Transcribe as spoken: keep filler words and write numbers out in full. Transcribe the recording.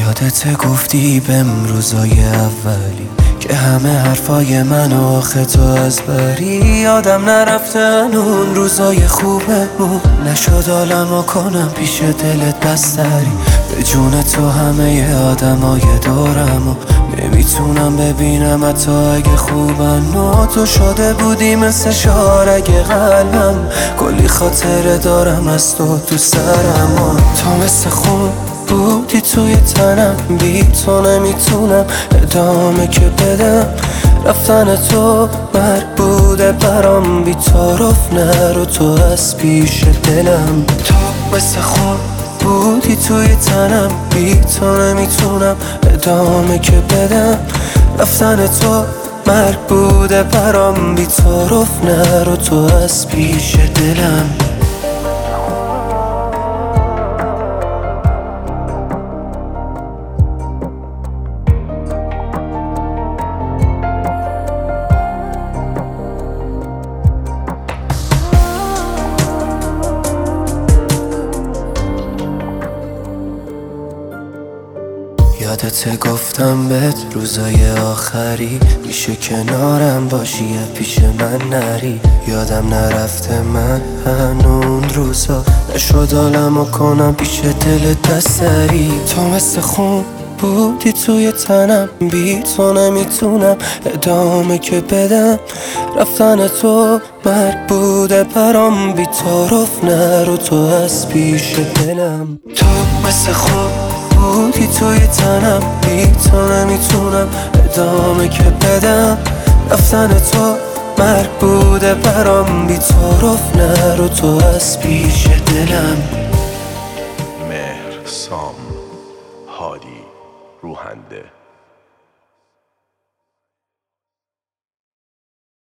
یادت گفتی بهم روزای اولی که همه حرفای من آخه تو از بری. یادم نرفتن اون روزای خوبمون، نشد عالمو کنم پیش دلت بستری. به جون تو همه آدمای دورمو نمیتونم ببینم حتی اگه خوبن. و تو شده بودی مثل شارگ قلبم، کلی خاطره دارم از تو تو سرم. تو مثل خون بودی توی تنم، بی تو نمیتونم ادامه که بدم. رفتن تو مرگ بوده برام، بی تعارف نرو تو از پیش دلم. تو مثل خون بودی توی تنم، بی تو نمیتونم ادامه که بدم. رفتن تو مرگ بوده برام، بی تعارف نرو تو از پیش دلم. یادت گفتم بهت روزای آخری میشه کنارم باشی یا پیش من نری. یادم نرفته من هنون روزا، نشد عالمو کنم پیش دلت بستری. تو مثل خون بودی توی تنم، بی تو نمیتونم ادامه که بدم. رفتن تو مرگ بوده برام، بی تعارف نرو تو از پیش دلم. تو مثل خون بودی توی تنم، بی تو نمیتونم ادامه که بدم. رفتن تو مرگ بوده برام، بی تعارف نرو تو از پیش دلم. مهر سام، هادی روحنده.